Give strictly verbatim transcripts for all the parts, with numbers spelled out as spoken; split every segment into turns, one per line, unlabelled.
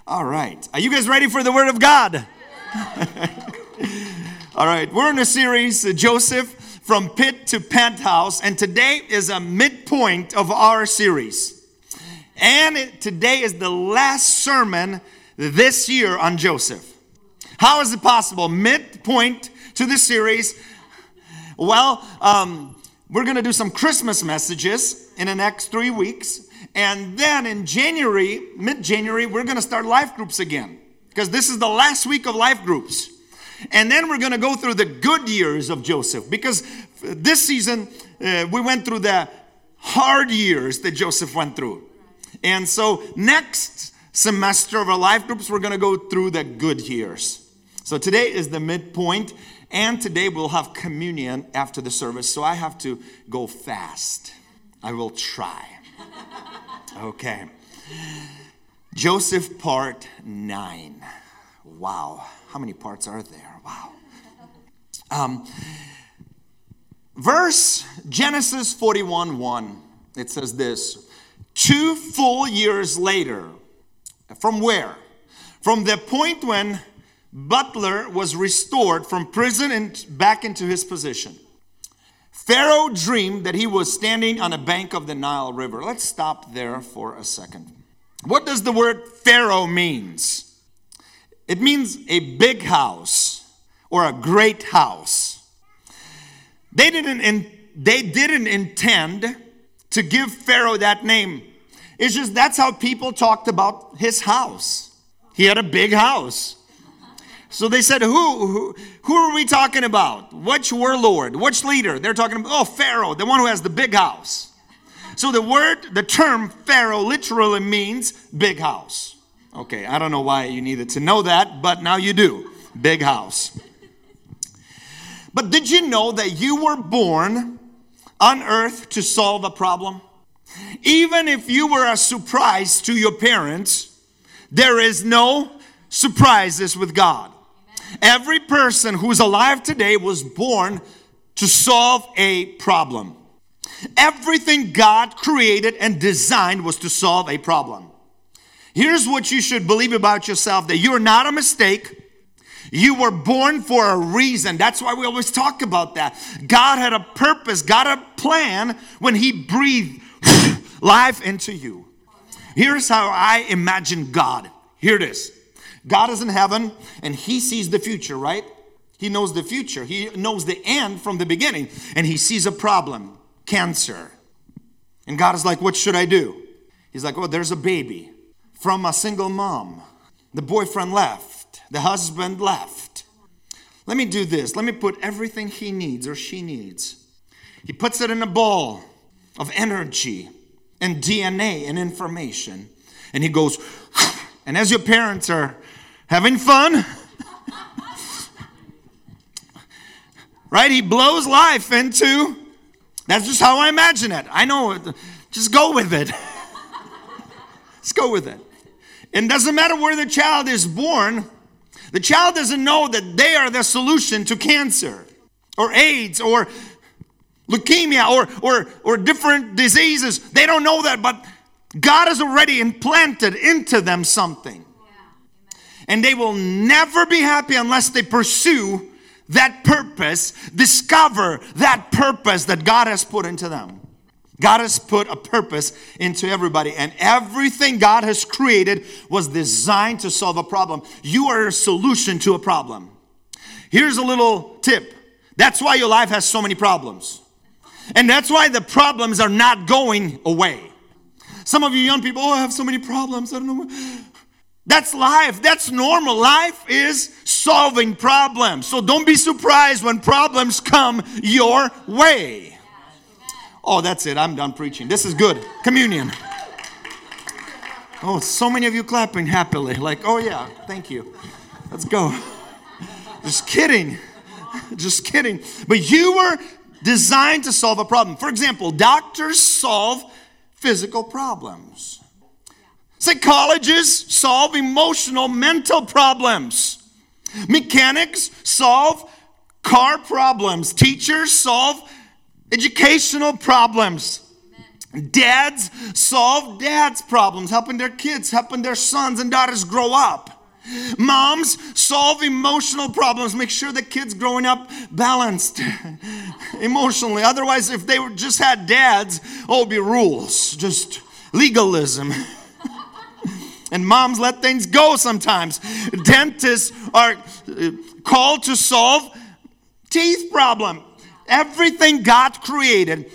All right. Are you guys ready for the Word of God? All right. We're in a series, uh, Joseph, from pit to penthouse. And today is a midpoint of our series. And it, today is the last sermon this year on Joseph. How is it possible? Midpoint to the series. Well, um, we're going to do some Christmas messages in the next three weeks. And then in January, mid-January, we're going to start life groups again. Because this is the last week of life groups. And then we're going to go through the good years of Joseph. Because this season, uh, we went through the hard years that Joseph went through. And so next semester of our life groups, we're going to go through the good years. So today is the midpoint. And today we'll have communion after the service. So I have to go fast. I will try. Okay. Joseph part nine. Wow. How many parts are there? Wow. Um, verse Genesis forty-one one. It says this. Two full years later. From where? From the point when Butler was restored from prison and back into his position. Pharaoh dreamed that he was standing on a bank of the Nile River. Let's stop there for a second. What does the word Pharaoh means? It means a big house or a great house. They didn't, in, they didn't intend to give Pharaoh that name. It's just that's how people talked about his house. He had a big house. So they said, who, who, who are we talking about? Which warlord? Which leader? They're talking about, oh, Pharaoh, the one who has the big house. So the word, the term Pharaoh literally means big house. Okay, I don't know why you needed to know that, but now you do. Big house. But did you know that you were born on earth to solve a problem? Even if you were a surprise to your parents, there is no surprises with God. Every person who's alive today was born to solve a problem. Everything God created and designed was to solve a problem. Here's what you should believe about yourself, that you're not a mistake. You were born for a reason. That's why we always talk about that. God had a purpose, God had a plan when He breathed life into you. Here's how I imagine God. Here it is. God is in heaven and He sees the future, right? He knows the future. He knows the end from the beginning. And He sees a problem, cancer. And God is like, what should I do? He's like, oh, there's a baby from a single mom. The boyfriend left. The husband left. Let me do this. Let me put everything he needs or she needs. He puts it in a ball of energy and D N A and information. And he goes, and as your parents are having fun, right? He blows life into, that's just how I imagine it. I know, just go with it. Let's go with it. It doesn't matter where the child is born. The child doesn't know that they are the solution to cancer or AIDS or leukemia or, or, or different diseases. They don't know that, but God has already implanted into them something. And they will never be happy unless they pursue that purpose, discover that purpose that God has put into them. God has put a purpose into everybody. And everything God has created was designed to solve a problem. You are a solution to a problem. Here's a little tip. That's why your life has so many problems. And that's why the problems are not going away. Some of you young people, oh, I have so many problems. I don't know what. That's life. That's normal. Life is solving problems. So don't be surprised when problems come your way. Oh, that's it. I'm done preaching. This is good. Communion. Oh, so many of you clapping happily. Like, oh yeah, thank you. Let's go. Just kidding. Just kidding. But you were designed to solve a problem. For example, doctors solve physical problems. Psychologists solve emotional, mental problems. Mechanics solve car problems. Teachers solve educational problems. Dads solve dads' problems, helping their kids, helping their sons and daughters grow up. Moms solve emotional problems, make sure the kids growing up balanced emotionally. Otherwise, if they were just had dads, oh, it'd be rules, just legalism. And moms let things go sometimes. Dentists are called to solve teeth problem. Everything God created,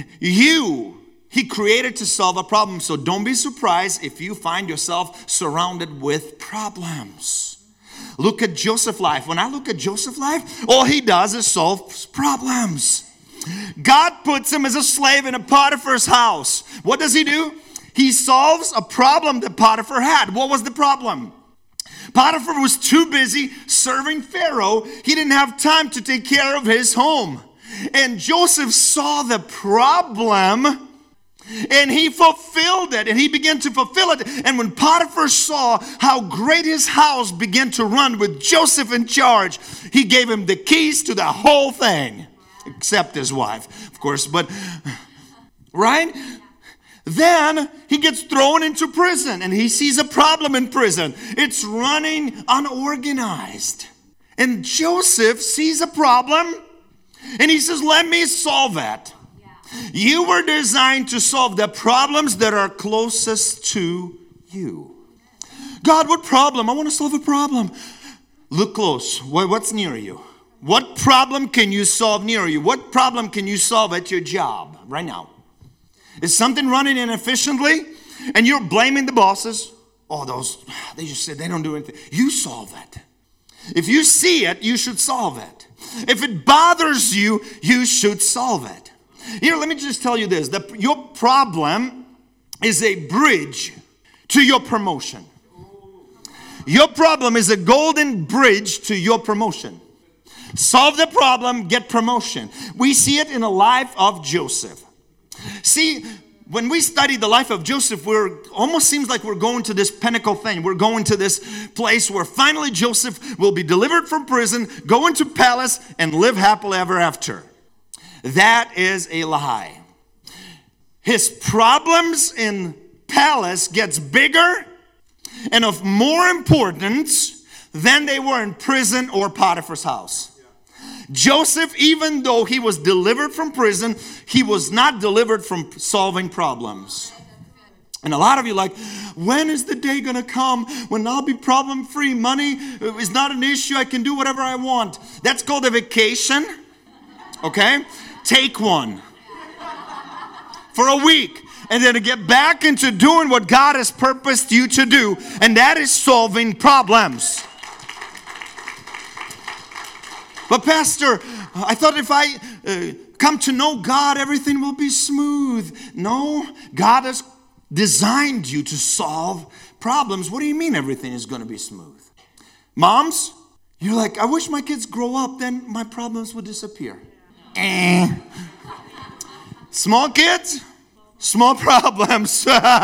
you He created to solve a problem. So don't be surprised if you find yourself surrounded with problems. Look at Joseph's life. When I look at Joseph's life, all he does is solve problems. God puts him as a slave in a Potiphar's house. What does he do? He solves a problem that Potiphar had. What was the problem? Potiphar was too busy serving Pharaoh. He didn't have time to take care of his home. And Joseph saw the problem, and he fulfilled it, and he began to fulfill it. And when Potiphar saw how great his house began to run with Joseph in charge, he gave him the keys to the whole thing, except his wife, of course. But, right? Then he gets thrown into prison, and he sees a problem in prison. It's running unorganized. And Joseph sees a problem, and he says, let me solve it. You were designed to solve the problems that are closest to you. God, what problem? I want to solve a problem. Look close. What's near you? What problem can you solve near you? What problem can you solve at your job right now? Is something running inefficiently and you're blaming the bosses? Oh, those, they just said they don't do anything. You solve it. If you see it, you should solve it. If it bothers you, you should solve it. Here, let me just tell you this. That your problem is a bridge to your promotion. Your problem is a golden bridge to your promotion. Solve the problem, get promotion. We see it in the life of Joseph. See, when we study the life of Joseph, we're almost seems like we're going to this pinnacle thing. We're going to this place where finally Joseph will be delivered from prison, go into palace, and live happily ever after. That is a lie. His problems in palace gets bigger and of more importance than they were in prison or Potiphar's house. Joseph, even though he was delivered from prison, he was not delivered from solving problems. And a lot of you are like, when is the day going to come when I'll be problem-free? Money is not an issue. I can do whatever I want. That's called a vacation. Okay? Take one for a week and then to get back into doing what God has purposed you to do, and that is solving problems. But Pastor, I thought if I uh, come to know God, everything will be smooth. No, God has designed you to solve problems. What do you mean everything is going to be smooth? Moms, you're like, I wish my kids grow up, then my problems would disappear. Eh. Small kids, small problems.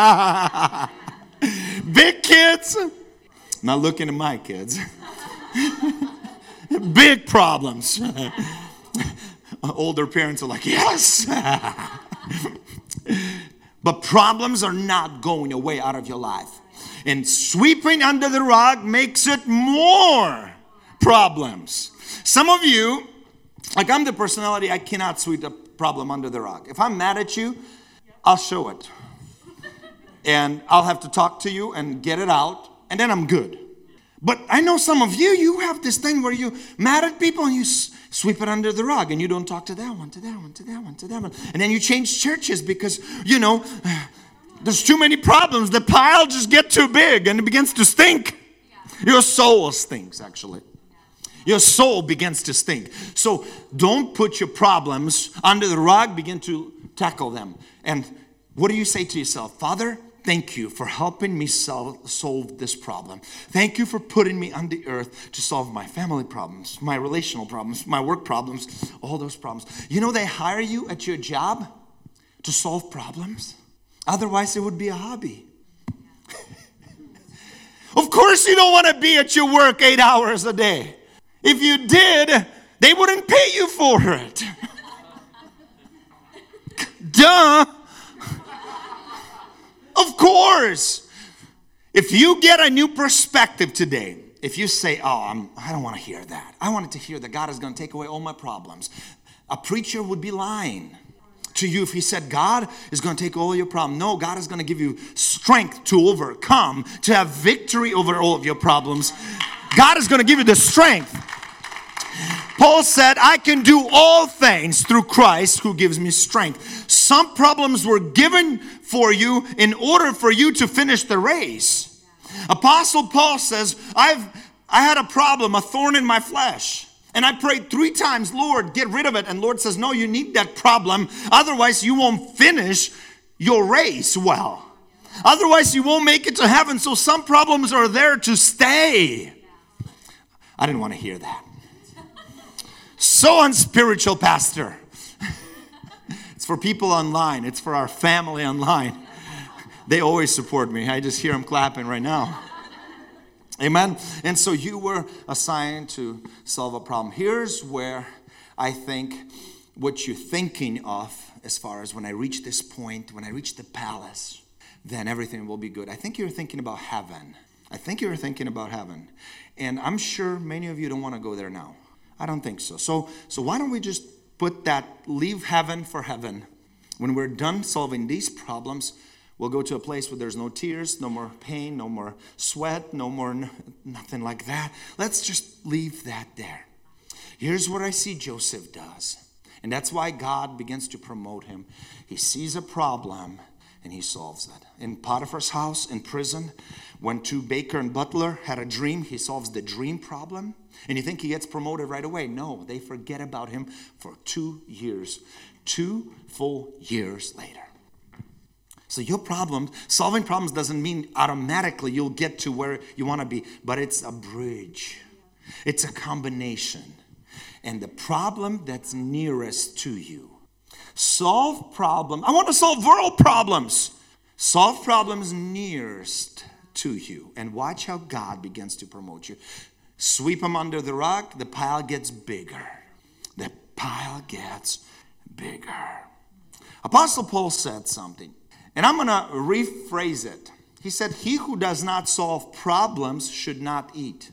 Big kids, not looking at my kids. Big problems. Older parents are like, yes. But problems are not going away out of your life. And sweeping under the rug makes it more problems. Some of you, like I'm the personality, I cannot sweep the problem under the rug. If I'm mad at you, I'll show it. And I'll have to talk to you and get it out, and then I'm good. But I know some of you, you have this thing where you mad at people and you s- sweep it under the rug and you don't talk to that one, to that one, to that one, to that one. And then you change churches because, you know, there's too many problems. The pile just gets too big and it begins to stink. Yeah. Your soul stinks, actually. Your soul begins to stink. So don't put your problems under the rug. Begin to tackle them. And what do you say to yourself? Father, thank you for helping me solve, solve this problem. Thank you for putting me on the earth to solve my family problems, my relational problems, my work problems, all those problems. You know they hire you at your job to solve problems? Otherwise, it would be a hobby. Of course you don't want to be at your work eight hours a day. If you did, they wouldn't pay you for it. Duh. Of course. If you get a new perspective today, if you say, oh, I'm, I don't want to hear that. I wanted to hear that God is going to take away all my problems. A preacher would be lying to you if he said God is going to take all your problems. No, God is going to give you strength to overcome, to have victory over all of your problems. God is going to give you the strength. Paul said, I can do all things through Christ who gives me strength. Some problems were given for you in order for you to finish the race. Apostle Paul says, I've I had a problem, a thorn in my flesh. And I prayed three times, Lord, get rid of it. And Lord says, no, you need that problem. Otherwise, you won't finish your race well. Otherwise, you won't make it to heaven. So some problems are there to stay. I didn't want to hear that. So unspiritual, Pastor. It's for people online. It's for our family online. They always support me. I just hear them clapping right now. Amen. And so you were assigned to solve a problem. Here's where I think what you're thinking of as far as when I reach this point, when I reach the palace, then everything will be good. I think you're thinking about heaven. I think you're thinking about heaven. And I'm sure many of you don't want to go there now. I don't think so. So, so why don't we just put that, leave heaven for heaven. When we're done solving these problems, we'll go to a place where there's no tears, no more pain, no more sweat, no more n- nothing like that. Let's just leave that there. Here's what I see Joseph does. And that's why God begins to promote him. He sees a problem and he solves it. In Potiphar's house, in prison, when two baker and butler had a dream, he solves the dream problem. And you think he gets promoted right away. No, they forget about him for two years. Two full years later. So your problem, solving problems doesn't mean automatically you'll get to where you want to be, but it's a bridge. It's a combination. And the problem that's nearest to you. Solve problem. I want to solve world problems. Solve problems nearest to you. And watch how God begins to promote you. Sweep them under the rug, the pile gets bigger. The pile gets bigger. Apostle Paul said something. And I'm going to rephrase it. He said, he who does not solve problems should not eat.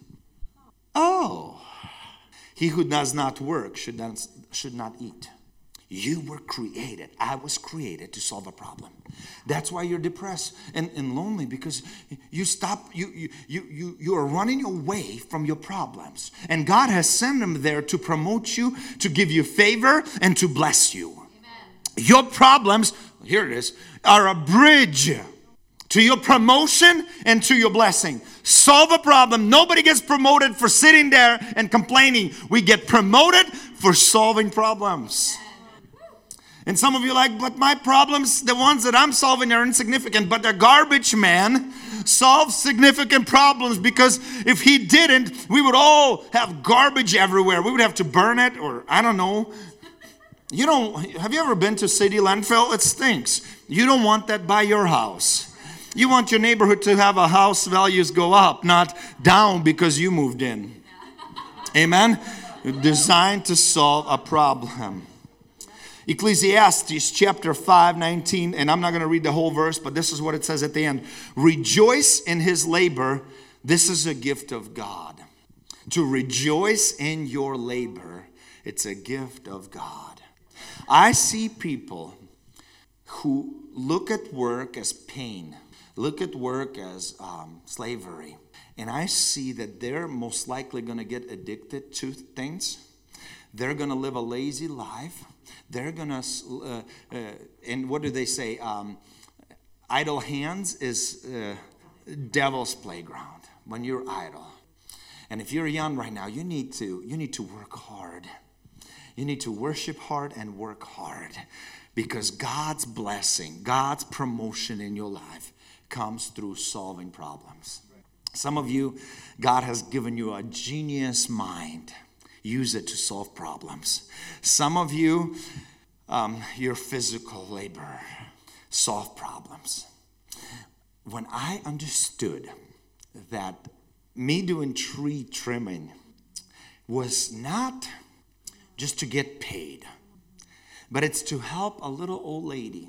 Oh. He who does not work should not, should not eat. You were created. I was created to solve a problem. That's why you're depressed and, and lonely, because you stop, you, you, you, you, you are running away from your problems. And God has sent them there to promote you, to give you favor, and to bless you. Amen. Your problems, here it is, are a bridge to your promotion and to your blessing. Solve a problem. Nobody gets promoted for sitting there and complaining. We get promoted for solving problems. And some of you are like, but my problems, the ones that I'm solving are insignificant. But the garbage man solves significant problems, because if he didn't, we would all have garbage everywhere. We would have to burn it, or I don't know. You don't, have you ever been to city landfill? It stinks. You don't want that by your house. You want your neighborhood to have a house values go up, not down because you moved in. Amen? Designed to solve a problem. Ecclesiastes chapter five, nineteen, and I'm not going to read the whole verse, but this is what it says at the end. Rejoice in his labor. This is a gift of God. To rejoice in your labor, it's a gift of God. I see people who look at work as pain, look at work as um, slavery, and I see that they're most likely going to get addicted to things. They're going to live a lazy life. They're going to, uh, uh, and what do they say? Um, idle hands is uh, devil's playground when you're idle. And if you're young right now, you need to you need to work hard. You need to worship hard and work hard, because God's blessing, God's promotion in your life comes through solving problems. Some of you, God has given you a genius mind. Use it to solve problems. Some of you, um, your physical labor, solve problems. When I understood that me doing tree trimming was not just to get paid, but it's to help a little old lady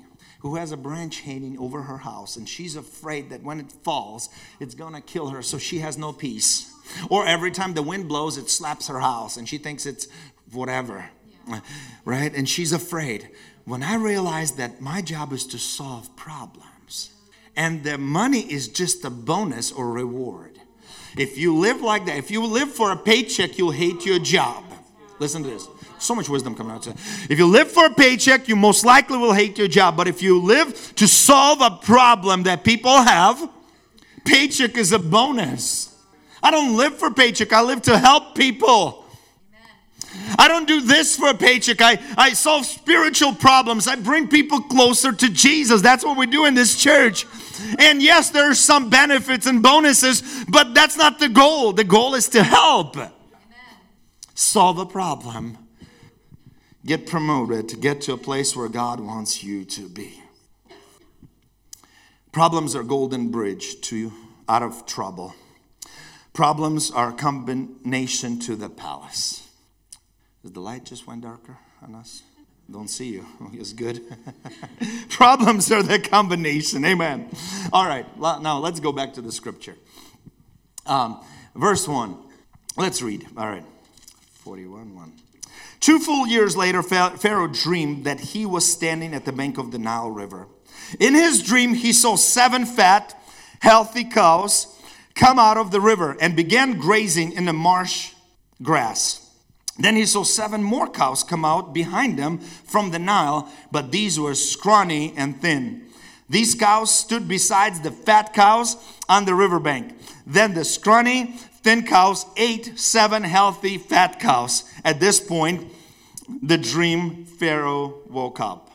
who has a branch hanging over her house, and she's afraid that when it falls, it's going to kill her, so she has no peace. Or every time the wind blows, it slaps her house, and she thinks it's whatever, yeah. Right? And she's afraid. When I realized that my job is to solve problems, and the money is just a bonus or reward. If you live like that, if you live for a paycheck, you'll hate your job. Listen to this. So much wisdom coming out today. If you live for a paycheck, you most likely will hate your job. But if you live to solve a problem that people have, paycheck is a bonus. I don't live for paycheck. I live to help people. Amen. I don't do this for a paycheck. I, I solve spiritual problems. I bring people closer to Jesus. That's what we do in this church. And yes, there are some benefits and bonuses, but that's not the goal. The goal is to help. Amen. Solve a problem. Get promoted to get to a place where God wants you to be. Problems are golden bridge to out of trouble. Problems are a combination to the palace. Did the light just went darker on us? Don't see you. It's good. Problems are the combination. Amen. All right. Now let's go back to the scripture. Um, verse one. Let's read. All right. forty-one one. Two full years later, Pharaoh dreamed that he was standing at the bank of the Nile River. In his dream, he saw seven fat, healthy cows come out of the river and began grazing in the marsh grass. Then he saw seven more cows come out behind them from the Nile, but these were scrawny and thin. These cows stood beside the fat cows on the riverbank. Then the scrawny, thin cows ate seven healthy fat cows. At this point, the dream Pharaoh woke up.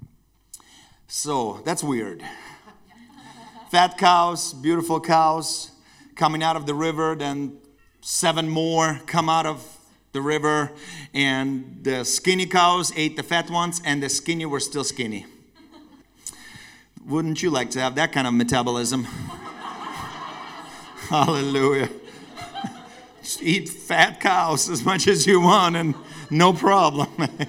So that's weird. Fat cows, beautiful cows coming out of the river. Then seven more come out of the river. And the skinny cows ate the fat ones, and the skinny were still skinny. Wouldn't you like to have that kind of metabolism? Hallelujah. Just eat fat cows as much as you want and no problem.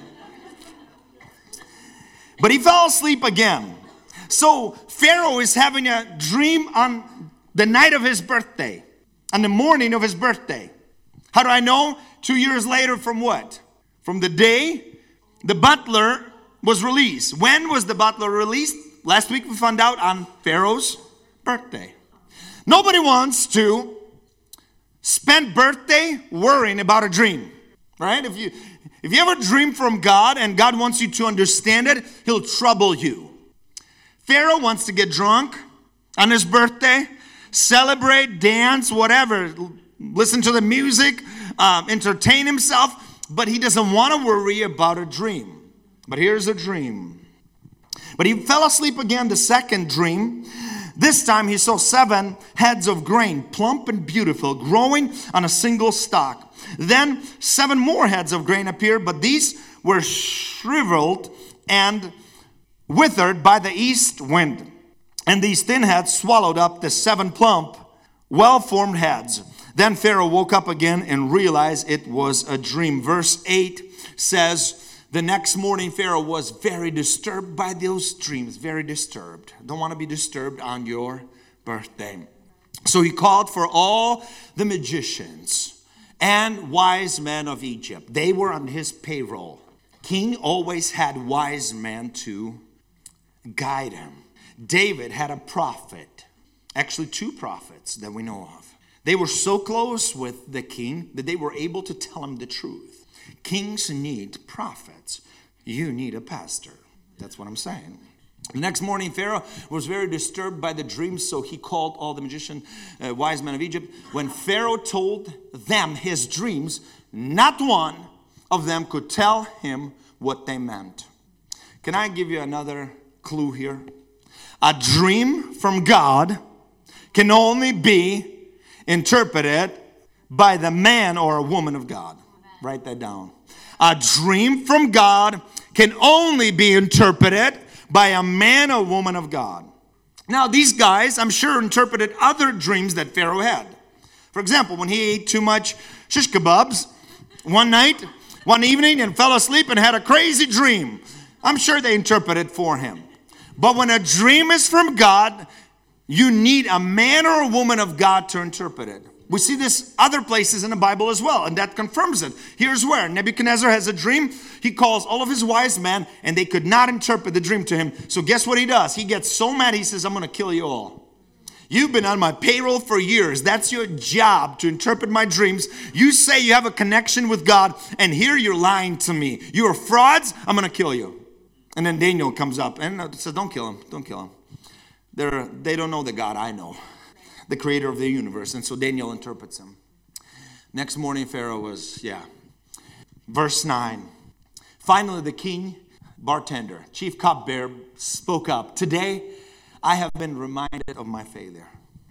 But he fell asleep again. So Pharaoh is having a dream on the night of his birthday, on the morning of his birthday. How do I know? Two years later from what? From the day the butler was released. When was the butler released? Last week we found out on Pharaoh's birthday. Nobody wants to spend birthday worrying about a dream, right? If you if you ever dream from God and God wants you to understand it, he'll trouble you. Pharaoh wants to get drunk on his birthday, celebrate, dance, whatever, listen to the music, um, entertain himself, but he doesn't want to worry about a dream. But here's a dream. But he fell asleep again, the second dream. This time he saw seven heads of grain, plump and beautiful, growing on a single stalk. Then seven more heads of grain appeared, but these were shriveled and withered by the east wind. And these thin heads swallowed up the seven plump, well-formed heads. Then Pharaoh woke up again and realized it was a dream. Verse eight says, the next morning, Pharaoh was very disturbed by those dreams. Very disturbed. Don't want to be disturbed on your birthday. So he called for all the magicians and wise men of Egypt. They were on his payroll. King always had wise men to guide him. David had a prophet. Actually, two prophets that we know of. They were so close with the king that they were able to tell him the truth. Kings need prophets. You need a pastor. That's what I'm saying. The next morning, Pharaoh was very disturbed by the dream, so he called all the magician, uh, wise men of Egypt. When Pharaoh told them his dreams, not one of them could tell him what they meant. Can I give you another clue here? A dream from God can only be interpreted by the man or a woman of God. Write that down. A dream from God can only be interpreted by a man or woman of God. Now, these guys, I'm sure, interpreted other dreams that Pharaoh had. For example, when he ate too much shish kebabs one night, one evening, and fell asleep and had a crazy dream. I'm sure they interpreted for him. But when a dream is from God, you need a man or a woman of God to interpret it. We see this other places in the Bible as well, and that confirms it. Here's where Nebuchadnezzar has a dream. He calls all of his wise men, and they could not interpret the dream to him. So guess what he does? He gets so mad, he says, I'm going to kill you all. You've been on my payroll for years. That's your job, to interpret my dreams. You say you have a connection with God, and here you're lying to me. You're frauds. I'm going to kill you. And then Daniel comes up and says, don't kill him. Don't kill him. They're, they don't know the God I know, the creator of the universe. And so Daniel interprets him. Next morning, Pharaoh was, yeah. Verse nine. Finally, the king, bartender, chief cupbearer, spoke up. Today, I have been reminded of my failure.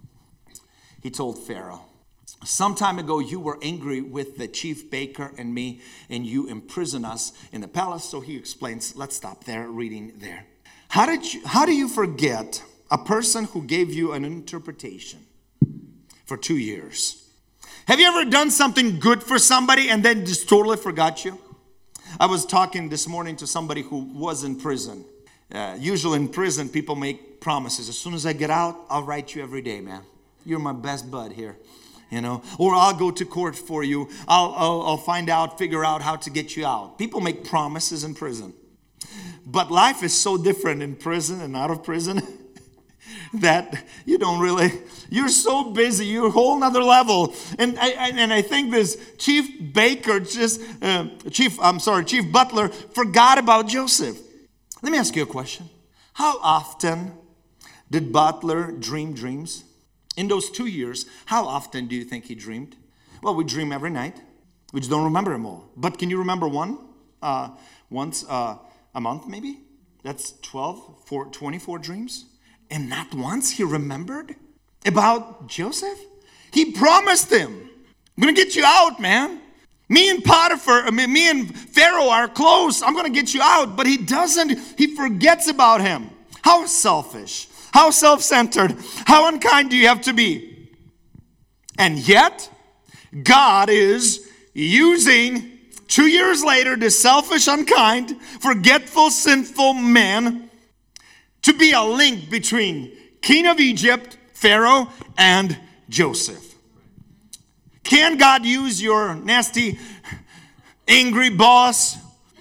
He told Pharaoh, some time ago, you were angry with the chief baker and me, and you imprisoned us in the palace. So he explains, let's stop there, reading there. How did you, how do you forget a person who gave you an interpretation for two years? Have you ever done something good for somebody and then just totally forgot you? I was talking this morning to somebody who was in prison. Uh, usually in prison, people make promises. As soon as I get out, I'll write you every day, man. You're my best bud here, you know. Or I'll go to court for you. I'll, I'll, I'll find out, figure out how to get you out. People make promises in prison. But life is so different in prison and out of prison that you don't really, you're so busy, you're a whole nother level. And I, and I think this chief baker, just, uh, chief, I'm sorry, chief butler forgot about Joseph. Let me ask you a question. How often did Butler dream dreams? In those two years, how often do you think he dreamed? Well, we dream every night. We just don't remember them all. But can you remember one? Uh, once uh, a month, maybe? That's twelve, four, twenty-four dreams. And not once he remembered about Joseph? He promised him, I'm going to get you out, man. Me and Potiphar, I mean, me and Pharaoh are close. I'm going to get you out. But he doesn't. He forgets about him. How selfish. How self-centered. How unkind do you have to be? And yet, God is using, two years later, this selfish, unkind, forgetful, sinful man to be a link between King of Egypt, Pharaoh, and Joseph. Can God use your nasty, angry boss?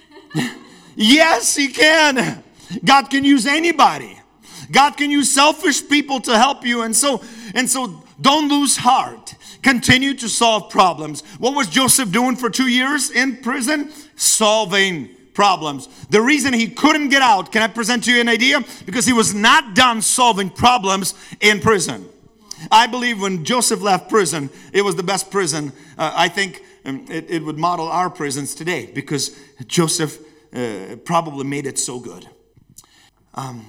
Yes, he can. God can use anybody. God can use selfish people to help you. And so, and so don't lose heart. Continue to solve problems. What was Joseph doing for two years in prison? Solving problems. The reason he couldn't get out, can I present to you an idea? Because he was not done solving problems in prison. I believe when Joseph left prison, it was the best prison. Uh, I think um, it, it would model our prisons today because Joseph uh, probably made it so good. Um,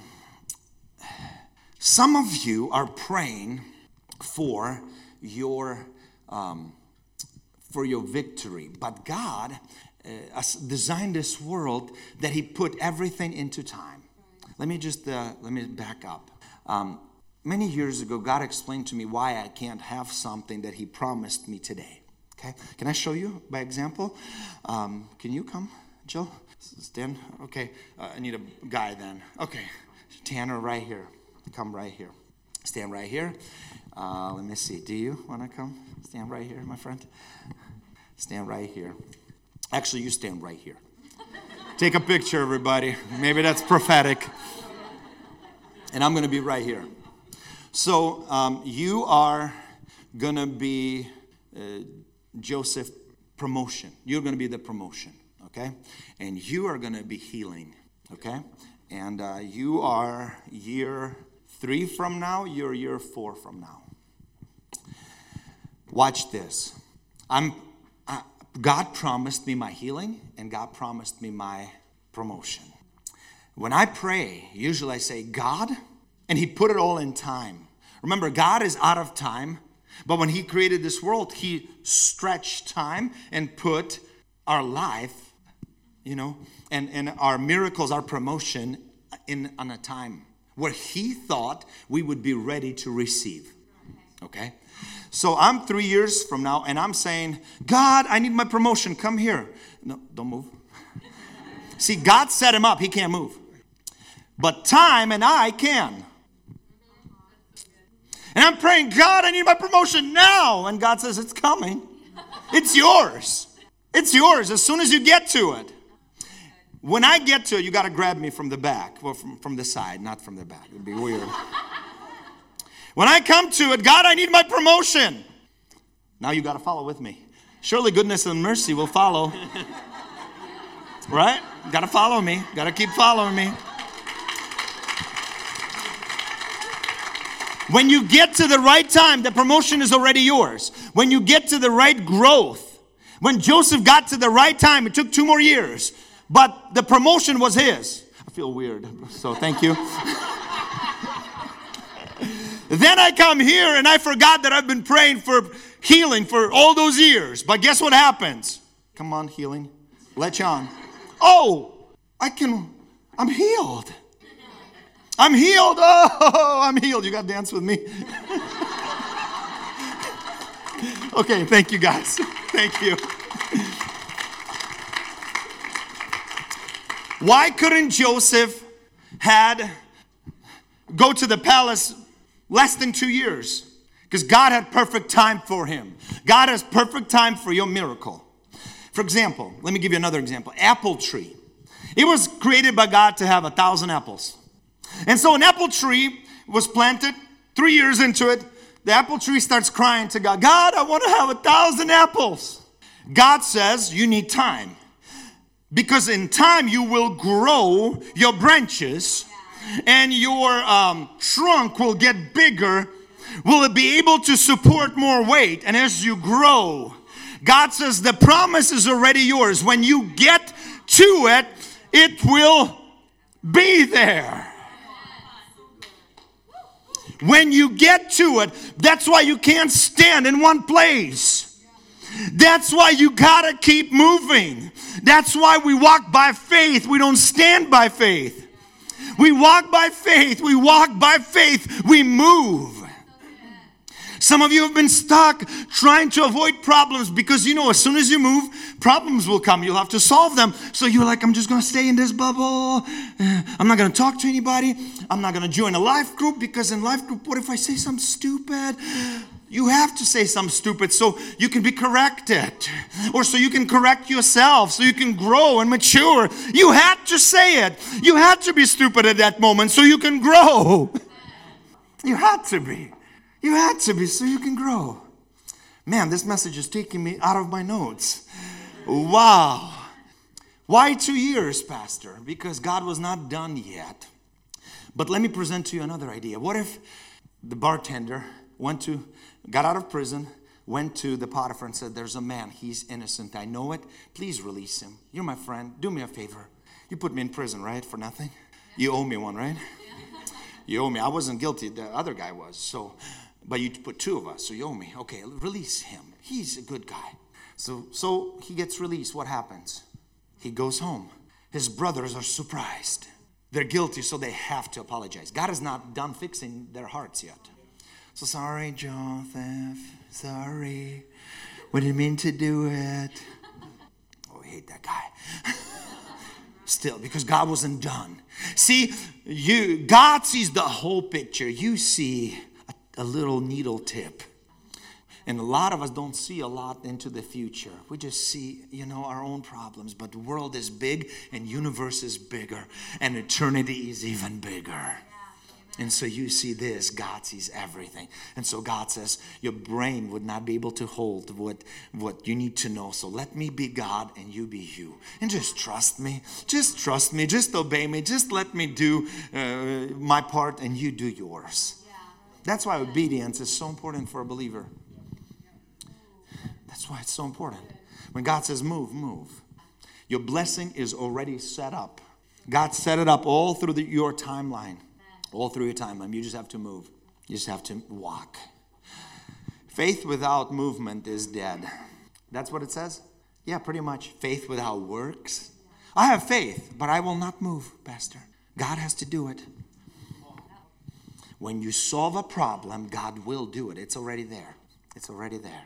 some of you are praying for your um, for your victory, but God uh, designed this world that He put everything into time. Let me just uh, let me back up. Um, Many years ago, God explained to me why I can't have something that He promised me today. Okay, can I show you by example? Um, can you come, Jill? Stand. Okay, uh, I need a guy then. Okay, Tanner, right here. Come right here. Stand right here. Uh, let me see. Do you want to come? Stand right here, my friend. Stand right here. Actually, you stand right here. Take a picture, everybody. Maybe that's prophetic. And I'm going to be right here. So um, you are going to be uh, Joseph promotion. You're going to be the promotion, okay? And you are going to be healing, okay? And uh, you are year three from now. You're year four from now. Watch this. I'm. Uh, God promised me my healing, and God promised me my promotion. When I pray, usually I say, God, and He put it all in time. Remember, God is out of time, but when He created this world, He stretched time and put our life, you know, and, and our miracles, our promotion in on a time where He thought we would be ready to receive. Okay? So I'm three years from now, and I'm saying, God, I need my promotion. Come here. No, don't move. See, God set him up. He can't move. but time and I can. And I'm praying, God, I need my promotion now. And God says, it's coming. It's yours. It's yours as soon as you get to it. When I get to it, you got to grab me from the back. Well, from, from the side, not from the back. It would be weird. When I come to it, God, I need my promotion. Now you got to follow with me. Surely goodness and mercy will follow. Right? Got to follow me. Got to keep following me. When you get to the right time, the promotion is already yours. When you get to the right growth, when Joseph got to the right time, it took two more years, but the promotion was his. I feel weird, so thank you. Then I come here and I forgot that I've been praying for healing for all those years. But guess what happens? Come on, healing. Let you on. Oh, I can, I'm healed. I'm healed. Oh, I'm healed. You got to dance with me. Okay, thank you guys. Thank you. Why couldn't Joseph had go to the palace less than two years? Because God had perfect time for him. God has perfect time for your miracle. For example, let me give you another example. Apple tree. It was created by God to have a thousand apples. And so an apple tree was planted. Three years into it, the apple tree starts crying to God. God, I want to have a thousand apples. God says you need time. Because in time you will grow your branches and your um, trunk will get bigger. Will it be able to support more weight? And as you grow, God says the promise is already yours. When you get to it, it will be there. When you get to it, that's why you can't stand in one place. That's why you gotta keep moving. That's why we walk by faith. We don't stand by faith. We walk by faith. We walk by faith. We move. Some of you have been stuck trying to avoid problems because you know as soon as you move, problems will come. You'll have to solve them. So you're like, I'm just going to stay in this bubble. I'm not going to talk to anybody. I'm not going to join a life group because in life group, what if I say something stupid? You have to say something stupid so you can be corrected or so you can correct yourself, so you can grow and mature. You had to say it. You had to be stupid at that moment so you can grow. You had to be. You had to be so you can grow. Man, this message is taking me out of my notes. Wow. Why two years, Pastor? Because God was not done yet. But let me present to you another idea. What if the bartender went to, got out of prison, went to the Potiphar and said, there's a man, he's innocent. I know it. Please release him. You're my friend. Do me a favor. You put me in prison, right? For nothing? You owe me one, right? You owe me. I wasn't guilty. The other guy was. So... But you put two of us, so you owe me. Okay, release him. He's a good guy. So, so he gets released. What happens? He goes home. His brothers are surprised. They're guilty, so they have to apologize. God is not done fixing their hearts yet. So sorry, Joseph. Sorry. We didn't mean to do it. Oh, I hate that guy. Still, because God wasn't done. See, you God sees the whole picture. You see a little needle tip. And a lot of us don't see a lot into the future. We just see, you know, our own problems. But the world is big and universe is bigger. And eternity is even bigger. Yeah. And so you see this, God sees everything. And so God says, your brain would not be able to hold what, what you need to know. So let me be God and you be you. And just trust me. Just trust me. Just obey me. Just let me do uh, my part and you do yours. That's why obedience is so important for a believer. That's why it's so important. When God says move, move. Your blessing is already set up. God set it up all through the, your timeline. All through your timeline. You just have to move. You just have to walk. Faith without movement is dead. That's what it says? Yeah, pretty much. Faith without works. I have faith, but I will not move, Pastor. God has to do it. When you solve a problem, God will do it. It's already there. It's already there.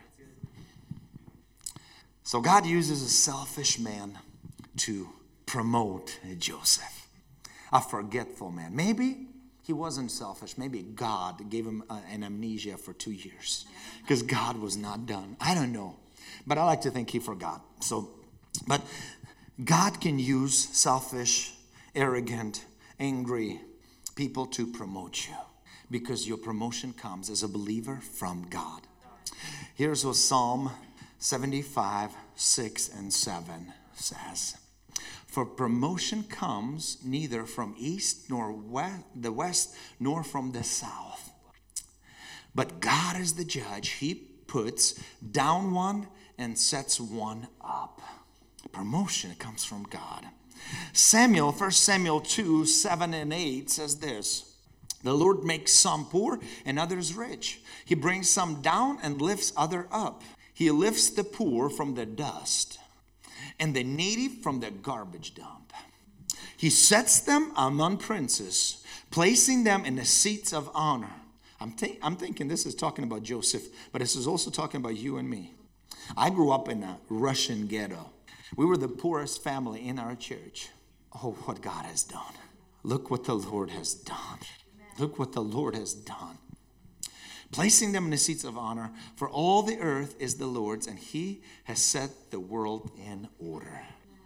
So God uses a selfish man to promote Joseph. a forgetful man. Maybe he wasn't selfish. Maybe God gave him uh, an amnesia for two years because God was not done. I don't know. But I like to think he forgot. So, but God can use selfish, arrogant, angry people to promote you because your promotion comes as a believer from God. Here's what Psalm seventy-five, six and seven says. For promotion comes neither from east nor west, the west, nor from the south. But God is the judge. He puts down one and sets one up. Promotion comes from God. Samuel, First Samuel two, seven and eight says this. The Lord makes some poor and others rich. He brings some down and lifts others up. He lifts the poor from the dust and the needy from the garbage dump. He sets them among princes, placing them in the seats of honor. I'm, th- I'm thinking this is talking about Joseph, but this is also talking about you and me. I grew up in a Russian ghetto. We were the poorest family in our church. Oh, what God has done. Look what the Lord has done. Look what the Lord has done. Placing them in the seats of honor, for all the earth is the Lord's, and he has set the world in order.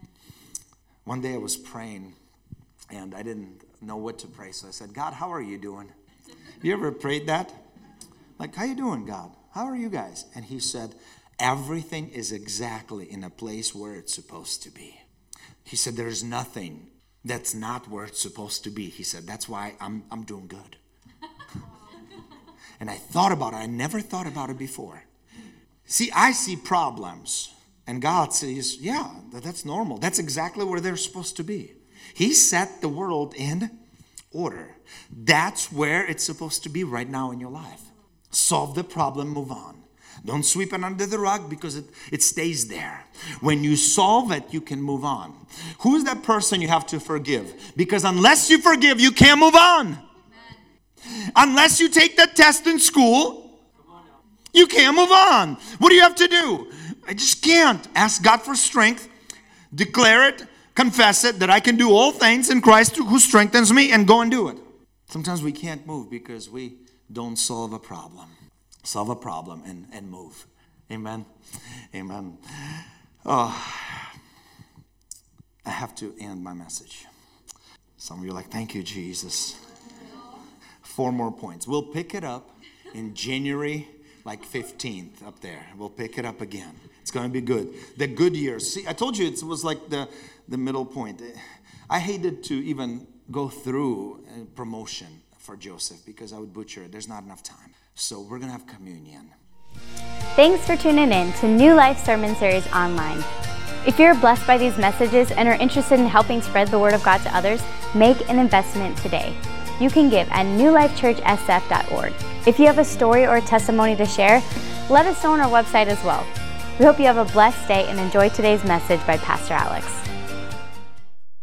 One day I was praying, and I didn't know what to pray, so I said, God, how are you doing? You ever prayed that? Like, how you doing, God? How are you guys? And he said, everything is exactly in a place where it's supposed to be. He said, there's nothing that's not where it's supposed to be. He said, that's why I'm I'm doing good. And I thought about it. I never thought about it before. See, I see problems. And God says, yeah, that's normal. That's exactly where they're supposed to be. He set the world in order. That's where it's supposed to be right now in your life. Solve the problem, move on. Don't sweep it under the rug because it, it stays there. When you solve it, you can move on. Who is that person you have to forgive? Because unless you forgive, you can't move on. Unless you take that test in school, you can't move on. What do you have to do? I just can't. Ask God for strength. Declare it. Confess it that I can do all things in Christ who strengthens me, and go and do it. Sometimes we can't move because we don't solve a problem. Solve a problem and, and move. Amen. Amen. Oh, I have to end my message. Some of you are like, thank you, Jesus. Four more points. We'll pick it up in January, like fifteenth up there. We'll pick it up again. It's going to be good. The good years. See, I told you it was like the, the middle point. I hated to even go through a promotion for Joseph because I would butcher it. There's not enough time. So we're going to have communion.
Thanks for tuning in to New Life Sermon Series Online. If you're blessed by these messages and are interested in helping spread the Word of God to others, make an investment today. You can give at new life church s f dot org. If you have a story or a testimony to share, let us know on our website as well. We hope you have a blessed day and enjoy today's message by Pastor Alex.